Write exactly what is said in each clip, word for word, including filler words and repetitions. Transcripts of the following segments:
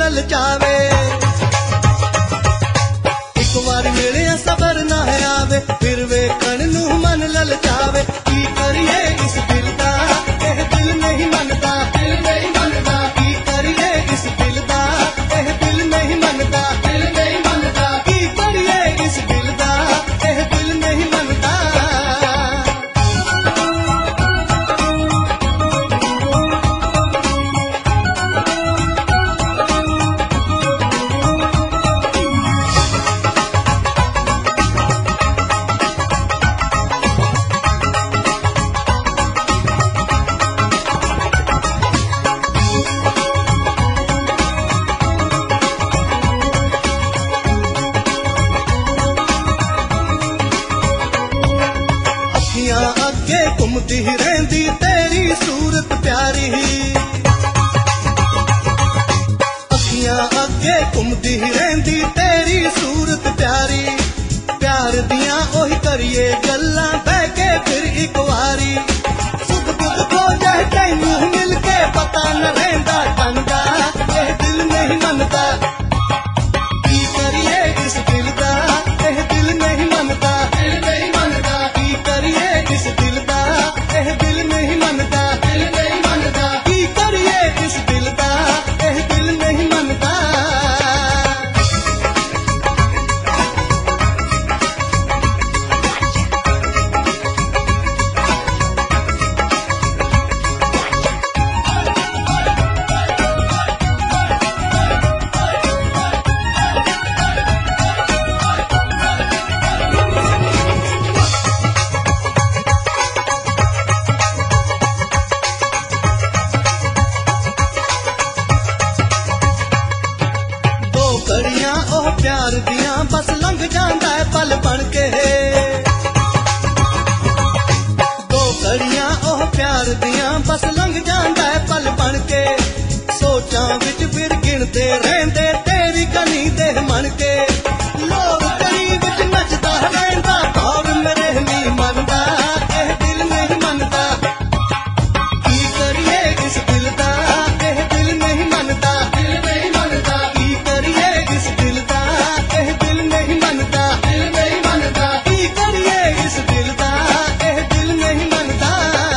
ललचावे। एक बार मिले सबर ना आवे, फिर वेखण नू मन ललचावे। की करिए इस दिल दा, एह दिल नहीं मनदा, दिल नहीं मनदा। की करिए इस दिल दा, एह दिल नहीं मनदा, दिल नहीं मनदा। की करिए इस दिल दा, एह दिल नहीं मनदा। अगे घूमती रहंदी तेरी सूरत प्यारी, अखियां अगे घूमती रहंदी तेरी सूरत प्यारी। प्यार दियां ओही करिए गल्लां बह के फिर एक वारी। सुख दुख खो जाए तैनू मिल के पता न रहिंदा टंगा, एह दिल नहीं मनदा। की करिए इस दिल दा, एह दिल नहीं मनदा, दिल नहीं मनदा। की करिए इस दिल दा, एह दिल नहीं मनदा, दिल नहीं मनदा। की करिए इस दिल दा, एह दिल नहीं मनदा। घड़ियां ओह प्यार दियां बस लंघ जांदा है पल बन के। दो घड़ियां ओह प्यार दियां बस लंघ जांदा है पल बन के। सोचां विच फिर गिनदे रहंदे तेरी गली दे मन के। लोग गली विच नचदा रहंदा और मेरे नहीं मनदा, एह दिल नहीं मनदा। की करिए इस दिल दा, एह दिल नहीं मनदा, दिल नहीं मनदा। की करिए इस दिल दा, एह दिल नहीं मनदा, दिल नहीं मनदा। की करिए इस दिल दा, एह दिल नहीं मनदा।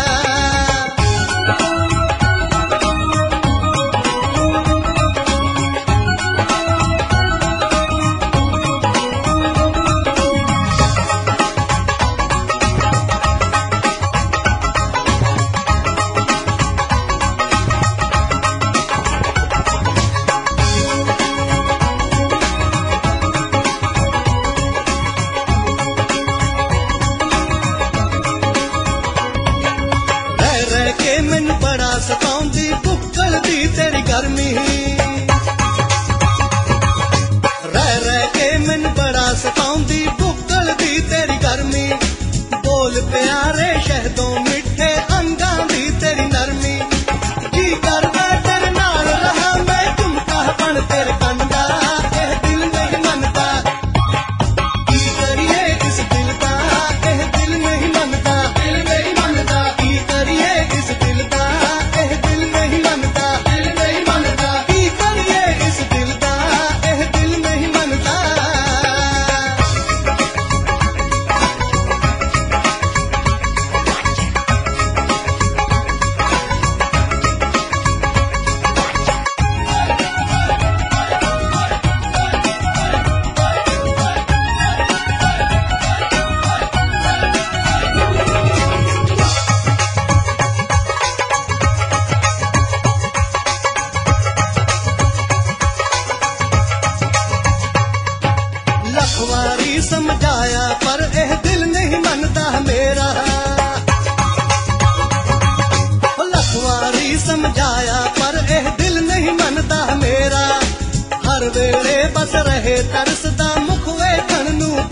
मैनू बड़ा सताउंदी बुक्कल दी तेरी गर्मी, रह रह के मैनू बड़ा सताउंदी बुक्कल दी तेरी गर्मी। बोल प्यारे शहदों मिठे अंगां दी तेरी नरमी। जी करदा तेरे नाल रहा मैं झुमका बन तेरे कन दा, एह दिल नहीं मनदा। की करिए इस दिल दा, एह दिल नहीं मनदा, दिल नहीं मनदा। की करिए इस दिल दा, एह दिल नहीं मनदा, दिल नहीं मनदा। की करिए इस दिल दा, एह दिल नहीं मनदा। लखवारी समझाया पर एह दिल नहीं मनदा मेरा। लखवारी समझाया पर एह दिल नहीं मनदा मेरा। हर वेले बस रहे तरसदा मुख वेखण नू